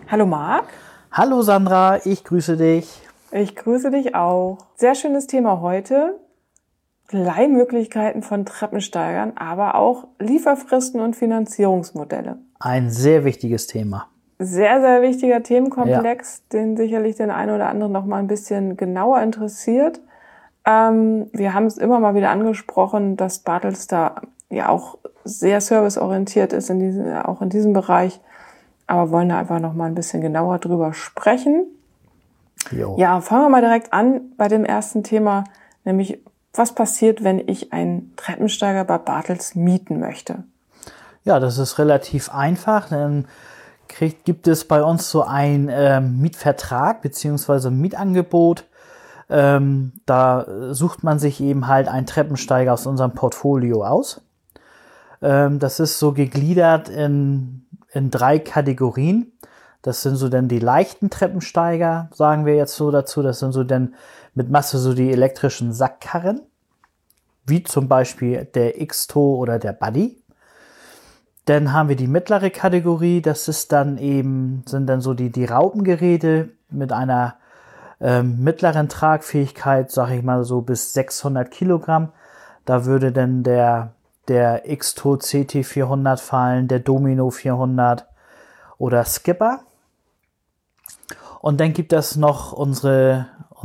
Hallo Marc. Hallo Sandra, ich grüße dich. Ich grüße dich auch. Sehr schönes Thema heute. Leihmöglichkeiten von Treppensteigern, aber auch Lieferfristen und Finanzierungsmodelle. Ein sehr wichtiges Thema. Sehr, sehr wichtiger Themenkomplex, den sicherlich den einen oder anderen noch mal ein bisschen genauer interessiert. Wir haben es immer mal wieder angesprochen, dass Bartels da ja auch sehr serviceorientiert ist, auch in diesem Bereich. Aber wollen da einfach noch mal ein bisschen genauer drüber sprechen. Jo. Ja, fangen wir mal direkt an bei dem ersten Thema, nämlich was passiert, wenn ich einen Treppensteiger bei Bartels mieten möchte? Ja, das ist relativ einfach. Dann gibt es bei uns so ein Mietvertrag bzw. Mietangebot. Da sucht man sich eben halt einen Treppensteiger aus unserem Portfolio aus. Das ist so gegliedert in 3 Kategorien. Das sind so dann die leichten Treppensteiger, sagen wir jetzt so dazu. Das sind so dann mit Masse so die elektrischen Sackkarren, wie zum Beispiel der Xto oder der Buddy. Dann haben wir die mittlere Kategorie. Das sind dann so die Raupengeräte mit einer mittleren Tragfähigkeit, sage ich mal so bis 600 Kilogramm. Da würde dann der Xto CT 400 fallen, der Domino 400 oder Skipper. Und dann gibt es noch unser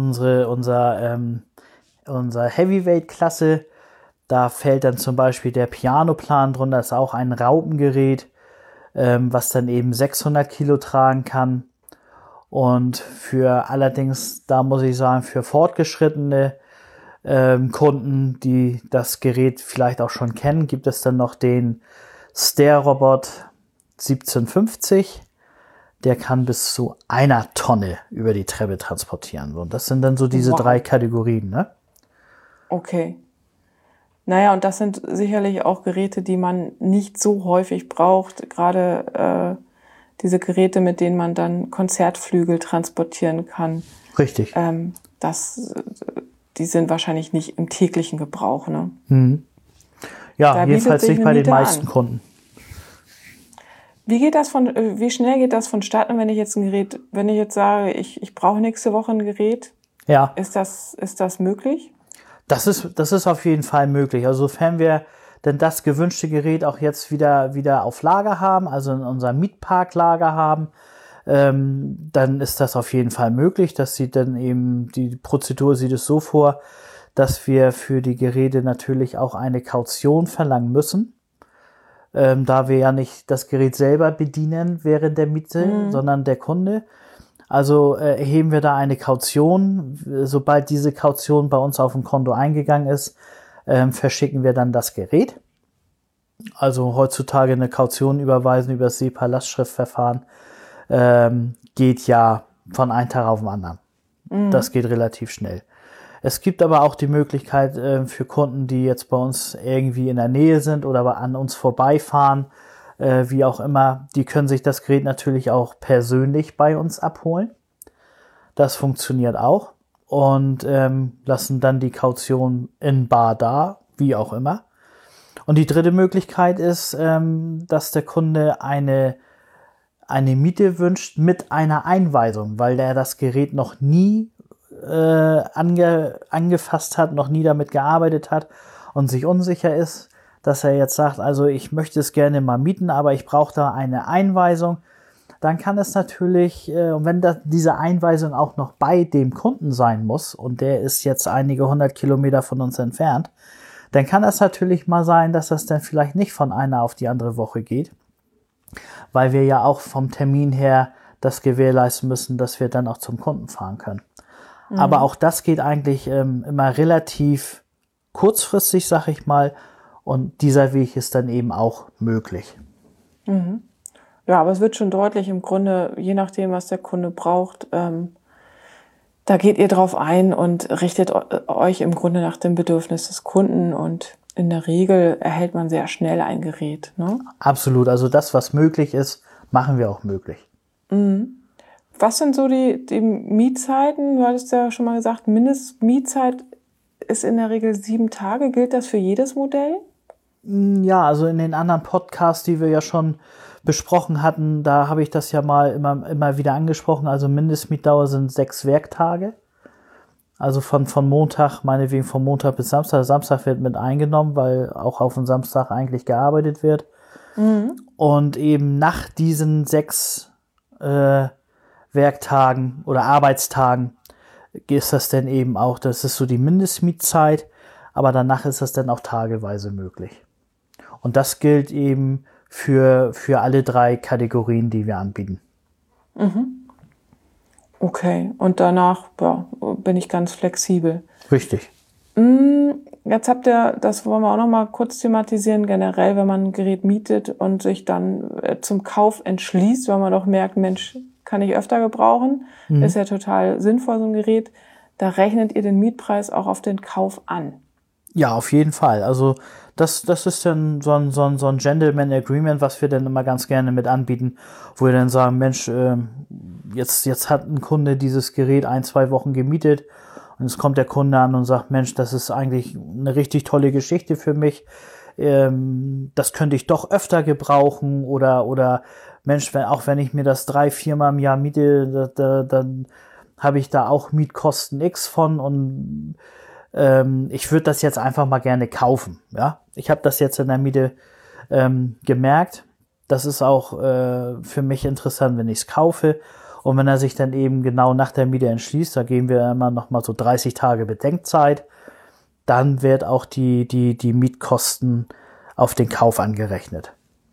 Heavyweight-Klasse. Da fällt dann zum Beispiel der Pianoplan drunter. Das ist auch ein Raupengerät, was dann eben 600 Kilo tragen kann. Und da muss ich sagen, für fortgeschrittene Kunden, die das Gerät vielleicht auch schon kennen, gibt es dann noch den Stair-Robot 1750. Der kann bis zu 1 Tonne über die Treppe transportieren. Und das sind dann so diese 3 Kategorien, ne? Okay. Naja, und das sind sicherlich auch Geräte, die man nicht so häufig braucht. Gerade diese Geräte, mit denen man dann Konzertflügel transportieren kann. Richtig. Die sind wahrscheinlich nicht im täglichen Gebrauch, ne? Mhm. Ja, Da jedenfalls nicht bei den meisten an. Kunden. Wie schnell geht das vonstatten, wenn ich jetzt sage, ich brauche nächste Woche ein Gerät? Ja. Ist das möglich? Das ist auf jeden Fall möglich. Also sofern wir denn das gewünschte Gerät auch jetzt wieder auf Lager haben, also in unserem Mietparklager haben, dann ist das auf jeden Fall möglich. Das sieht dann eben, die Prozedur sieht es so vor, dass wir für die Geräte natürlich auch eine Kaution verlangen müssen. Da wir ja nicht das Gerät selber bedienen während der Miete, sondern der Kunde. Also erheben wir da eine Kaution. Sobald diese Kaution bei uns auf dem Konto eingegangen ist, verschicken wir dann das Gerät. Also heutzutage eine Kaution überweisen über das SEPA-Lastschriftverfahren geht ja von einem Tag auf den anderen. Das geht relativ schnell. Es gibt aber auch die Möglichkeit für Kunden, die jetzt bei uns irgendwie in der Nähe sind oder an uns vorbeifahren, wie auch immer, die können sich das Gerät natürlich auch persönlich bei uns abholen. Das funktioniert auch und lassen dann die Kaution in bar da, wie auch immer. Und die dritte Möglichkeit ist, dass der Kunde eine Miete wünscht mit einer Einweisung, weil der das Gerät noch nie angefasst hat, noch nie damit gearbeitet hat und sich unsicher ist, dass er jetzt sagt, also ich möchte es gerne mal mieten, aber ich brauche da eine Einweisung. Dann kann es natürlich, und wenn diese Einweisung auch noch bei dem Kunden sein muss, und der ist jetzt einige 100 Kilometer von uns entfernt, dann kann das natürlich mal sein, dass das dann vielleicht nicht von einer auf die andere Woche geht, weil wir ja auch vom Termin her das gewährleisten müssen, dass wir dann auch zum Kunden fahren können. Aber auch das geht eigentlich immer relativ kurzfristig, sag ich mal, und dieser Weg ist dann eben auch möglich. Mhm. Ja, aber es wird schon deutlich im Grunde, je nachdem, was der Kunde braucht, da geht ihr drauf ein und richtet euch im Grunde nach dem Bedürfnis des Kunden und in der Regel erhält man sehr schnell ein Gerät, ne? Absolut, also das, was möglich ist, machen wir auch möglich. Mhm. Was sind so die Mietzeiten? Du hattest ja schon mal gesagt, Mindestmietzeit ist in der Regel 7 Tage. Gilt das für jedes Modell? Ja, also in den anderen Podcasts, die wir ja schon besprochen hatten, da habe ich das ja mal immer wieder angesprochen. Also Mindestmietdauer sind 6 Werktage. Also von Montag, meinetwegen von Montag bis Samstag. Samstag wird mit eingenommen, weil auch auf dem Samstag eigentlich gearbeitet wird. Und eben nach diesen 6 Werktagen oder Arbeitstagen ist das dann eben auch, das ist so die Mindestmietzeit, aber danach ist das dann auch tageweise möglich. Und das gilt eben für alle 3 Kategorien, die wir anbieten. Okay, und danach bin ich ganz flexibel. Richtig. Jetzt habt ihr, das wollen wir auch noch mal kurz thematisieren, generell, wenn man ein Gerät mietet und sich dann zum Kauf entschließt, weil man doch merkt, Mensch, kann ich öfter gebrauchen, ist ja total sinnvoll, so ein Gerät. Da rechnet ihr den Mietpreis auch auf den Kauf an. Ja, auf jeden Fall. Also das ist dann so ein Gentleman Agreement, was wir dann immer ganz gerne mit anbieten, wo wir dann sagen, Mensch, jetzt hat ein Kunde dieses Gerät 1-2 Wochen gemietet und jetzt kommt der Kunde an und sagt, Mensch, das ist eigentlich eine richtig tolle Geschichte für mich. Das könnte ich doch öfter gebrauchen oder Mensch, wenn ich mir das 3-4 Mal im Jahr miete, dann habe ich da auch Mietkosten X von und ich würde das jetzt einfach mal gerne kaufen. Ja, ich habe das jetzt in der Miete gemerkt. Das ist auch für mich interessant, wenn ich es kaufe. Und wenn er sich dann eben genau nach der Miete entschließt, da geben wir immer noch mal so 30 Tage Bedenkzeit, dann wird auch die Mietkosten auf den Kauf angerechnet.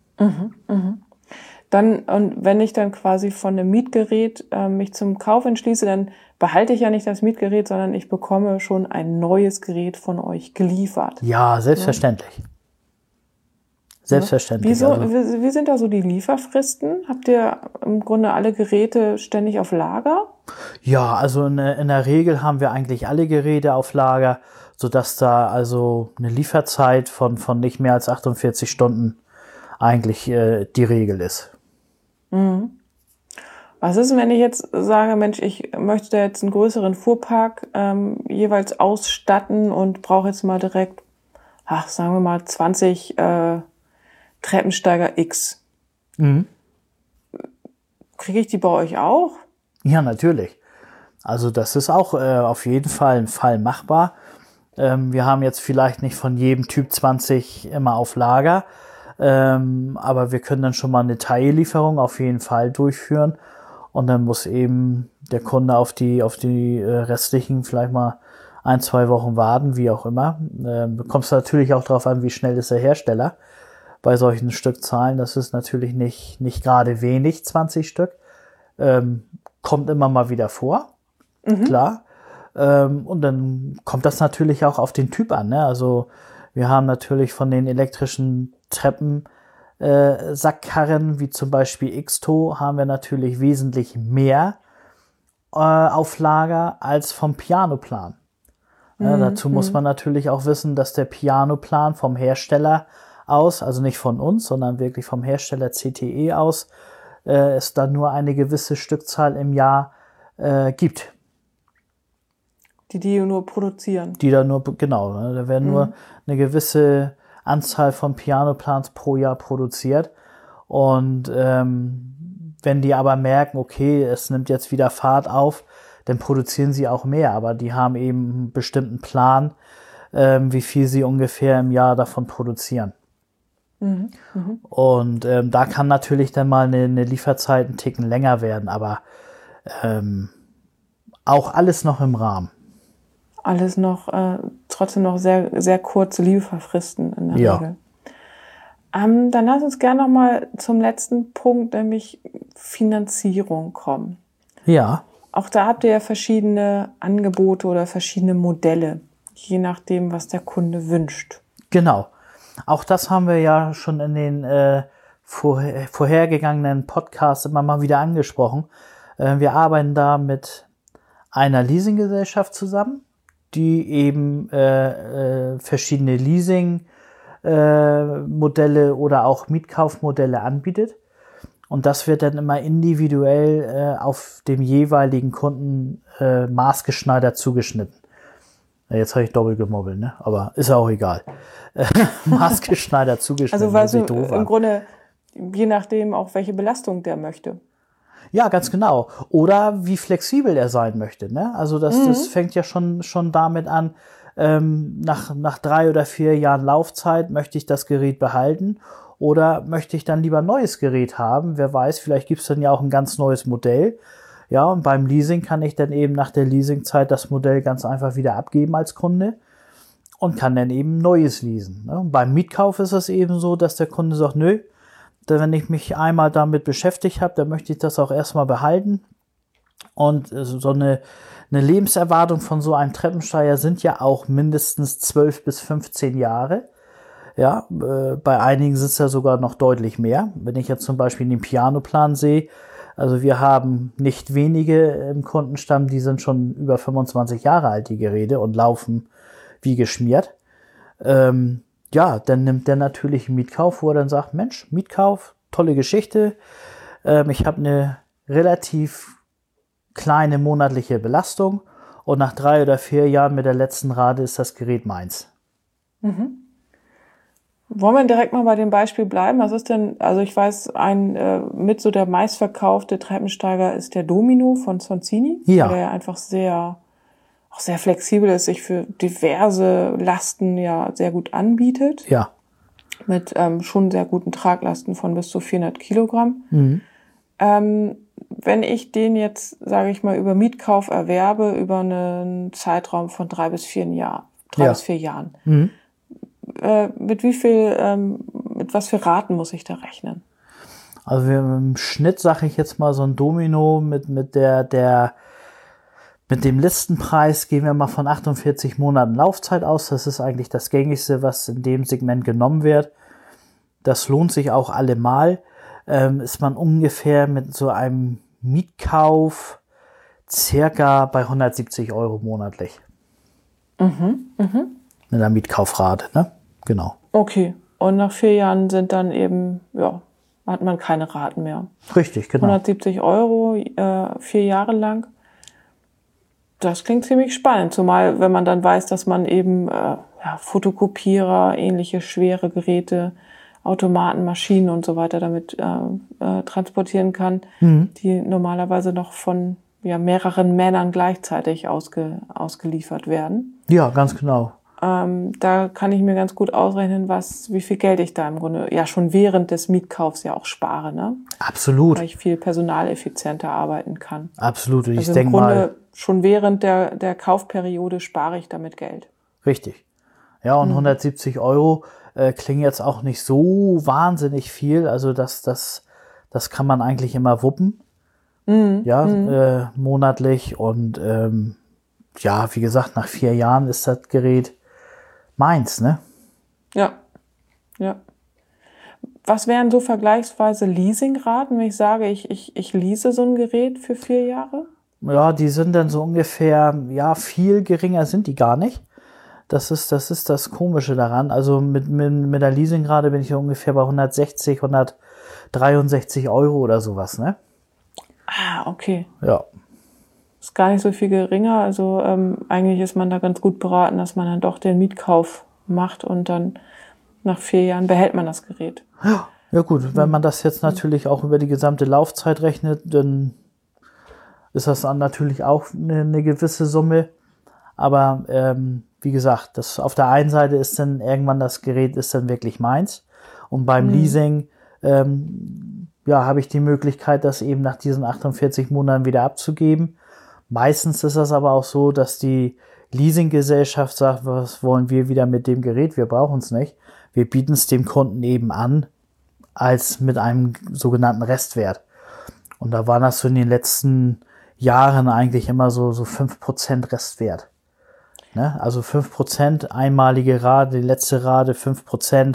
Dann, und wenn ich dann quasi von einem Mietgerät mich zum Kauf entschließe, dann behalte ich ja nicht das Mietgerät, sondern ich bekomme schon ein neues Gerät von euch geliefert. Ja, selbstverständlich. Ja. Selbstverständlich. Wie sind da so die Lieferfristen? Habt ihr im Grunde alle Geräte ständig auf Lager? Ja, also in der Regel haben wir eigentlich alle Geräte auf Lager, sodass da also eine Lieferzeit von nicht mehr als 48 Stunden eigentlich die Regel ist. Was ist, wenn ich jetzt sage, Mensch, ich möchte jetzt einen größeren Fuhrpark jeweils ausstatten und brauche jetzt mal direkt, sagen wir mal 20 Treppensteiger X. Kriege ich die bei euch auch? Ja, natürlich. Also das ist auch auf jeden Fall ein Fall machbar. Wir haben jetzt vielleicht nicht von jedem Typ 20 immer auf Lager, aber wir können dann schon mal eine Teillieferung auf jeden Fall durchführen und dann muss eben der Kunde auf die restlichen vielleicht mal 1-2 Wochen warten, wie auch immer. Kommt es natürlich auch darauf an, wie schnell ist der Hersteller. Bei solchen Stückzahlen, das ist natürlich nicht gerade wenig, 20 Stück. Kommt immer mal wieder vor, klar. Und dann kommt das natürlich auch auf den Typ an. Ne? Also wir haben natürlich von den elektrischen Sackkarren, wie zum Beispiel Xto, haben wir natürlich wesentlich mehr auf Lager als vom Pianoplan. Ja, dazu muss man natürlich auch wissen, dass der Pianoplan vom Hersteller aus, also nicht von uns, sondern wirklich vom Hersteller CTE aus, es dann nur eine gewisse Stückzahl im Jahr gibt. Die nur produzieren. Die da nur, genau, da werden nur eine gewisse Anzahl von Pianoplans pro Jahr produziert. Und wenn die aber merken, okay, es nimmt jetzt wieder Fahrt auf, dann produzieren sie auch mehr. Aber die haben eben einen bestimmten Plan, wie viel sie ungefähr im Jahr davon produzieren. Und da kann natürlich dann mal eine Lieferzeit einen Ticken länger werden, aber auch alles noch im Rahmen. Alles noch, trotzdem noch sehr, sehr kurze Lieferfristen in der Regel. Dann lass uns gerne noch mal zum letzten Punkt, nämlich Finanzierung kommen. Ja. Auch da habt ihr ja verschiedene Angebote oder verschiedene Modelle, je nachdem, was der Kunde wünscht. Genau. Auch das haben wir ja schon in den vorhergegangenen Podcasts immer mal wieder angesprochen. Wir arbeiten da mit einer Leasinggesellschaft zusammen, die eben verschiedene Leasing-Modelle oder auch Mietkaufmodelle anbietet. Und das wird dann immer individuell auf dem jeweiligen Kunden maßgeschneidert zugeschnitten. Jetzt habe ich doppelt gemobbelt, ne? Aber ist ja auch egal. Maßgeschneidert zugeschnitten. Also weil du im Grunde je nachdem auch, welche Belastung der möchte. Ja, ganz genau. Oder wie flexibel er sein möchte. Ne? Also das fängt ja schon damit an, nach 3 oder 4 Jahren Laufzeit möchte ich das Gerät behalten oder möchte ich dann lieber ein neues Gerät haben. Wer weiß, vielleicht gibt's dann ja auch ein ganz neues Modell. Ja, und beim Leasing kann ich dann eben nach der Leasingzeit das Modell ganz einfach wieder abgeben als Kunde und kann dann eben neues leasen. Ne? Beim Mietkauf ist es eben so, dass der Kunde sagt, nö, wenn ich mich einmal damit beschäftigt habe, dann möchte ich das auch erstmal behalten. Und so eine Lebenserwartung von so einem Treppensteiger sind ja auch mindestens 12 bis 15 Jahre. Ja, bei einigen sind es ja sogar noch deutlich mehr. Wenn ich jetzt zum Beispiel den Pianoplan sehe, also wir haben nicht wenige im Kundenstamm, die sind schon über 25 Jahre alt, die Geräte, und laufen wie geschmiert. Ja, dann nimmt der natürlich einen Mietkauf, wo er dann sagt, Mensch, Mietkauf, tolle Geschichte. Ich habe eine relativ kleine monatliche Belastung und nach 3 oder 4 Jahren mit der letzten Rate ist das Gerät meins. Wollen wir direkt mal bei dem Beispiel bleiben? Was ist denn, also ich weiß, mit so der meistverkaufte Treppensteiger ist der Domino von Soncini, Ja. der ja einfach sehr flexibel ist, sich für diverse Lasten ja sehr gut anbietet. Ja. Mit schon sehr guten Traglasten von bis zu 400 Kilogramm. Wenn ich den jetzt, sage ich mal, über Mietkauf erwerbe, über einen Zeitraum von 3 bis 4 Jahren, bis 4 Jahren, mit was für Raten muss ich da rechnen? Also im Schnitt, sage ich jetzt mal, so ein Domino mit dem Listenpreis gehen wir mal von 48 Monaten Laufzeit aus. Das ist eigentlich das Gängigste, was in dem Segment genommen wird. Das lohnt sich auch allemal. Ist man ungefähr mit so einem Mietkauf circa bei 170 Euro monatlich. Mit einer Mietkaufrate, ne? Genau. Okay. Und nach 4 Jahren sind dann eben, hat man keine Raten mehr. Richtig, genau. 170 Euro, 4 Jahre lang. Das klingt ziemlich spannend, zumal wenn man dann weiß, dass man eben Fotokopierer, ähnliche schwere Geräte, Automaten, Maschinen und so weiter damit transportieren kann, die normalerweise noch von mehreren Männern gleichzeitig ausgeliefert werden. Ja, ganz genau. Da kann ich mir ganz gut ausrechnen, wie viel Geld ich da im Grunde schon während des Mietkaufs ja auch spare, ne? Absolut. Weil ich viel personaleffizienter arbeiten kann. Absolut. Und Also ich denke im Grunde mal, schon während der Kaufperiode spare ich damit Geld. richtig. Ja, und 170 Euro klingen jetzt auch nicht so wahnsinnig viel. Also das kann man eigentlich immer wuppen. Monatlich. Und wie gesagt, nach 4 Jahren ist das Gerät meins, ne? Ja. Was wären so vergleichsweise Leasingraten, wenn ich sage, ich lease so ein Gerät für 4 Jahre? Ja, die sind dann so ungefähr, viel geringer sind die gar nicht. Das ist das Komische daran. Also mit der Leasingrate bin ich ungefähr bei 160, 163 Euro oder sowas, ne? Ah, okay. Ja. Ist gar nicht so viel geringer. Also eigentlich ist man da ganz gut beraten, dass man dann doch den Mietkauf macht und dann nach 4 Jahren behält man das Gerät. Ja gut, wenn man das jetzt natürlich auch über die gesamte Laufzeit rechnet, dann ist das dann natürlich auch eine gewisse Summe. Aber wie gesagt, das auf der einen Seite ist dann irgendwann das Gerät ist dann wirklich meins. Und beim Leasing habe ich die Möglichkeit, das eben nach diesen 48 Monaten wieder abzugeben. Meistens ist das aber auch so, dass die Leasinggesellschaft sagt, was wollen wir wieder mit dem Gerät? Wir brauchen es nicht. Wir bieten es dem Kunden eben an, als mit einem sogenannten Restwert. Und da war das so in den letzten Jahren eigentlich immer so 5% Restwert. Ne? Also 5% einmalige Rate, die letzte Rate 5%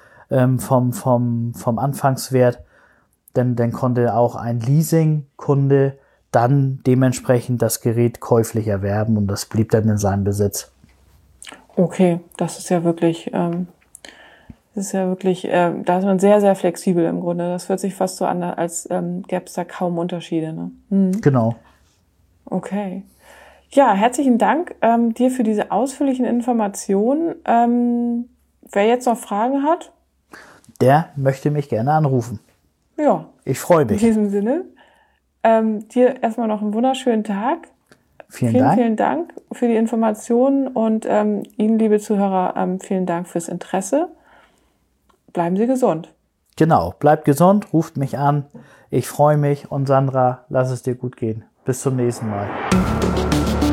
vom Anfangswert. Dann konnte auch ein Leasingkunde dann dementsprechend das Gerät käuflich erwerben und das blieb dann in seinem Besitz. Okay, das ist ja wirklich, da ist man sehr, sehr flexibel im Grunde. Das hört sich fast so an, als gäbe es da kaum Unterschiede. Ne? Genau. Okay. Ja, herzlichen Dank dir für diese ausführlichen Informationen. Wer jetzt noch Fragen hat? der möchte mich gerne anrufen. Ja. Ich freue mich. In diesem Sinne, dir erstmal noch einen wunderschönen Tag. Vielen Dank für die Informationen und Ihnen, liebe Zuhörer, vielen Dank fürs Interesse. Bleiben Sie gesund. Genau, bleibt gesund, ruft mich an. Ich freue mich und Sandra, lass es dir gut gehen. Bis zum nächsten Mal.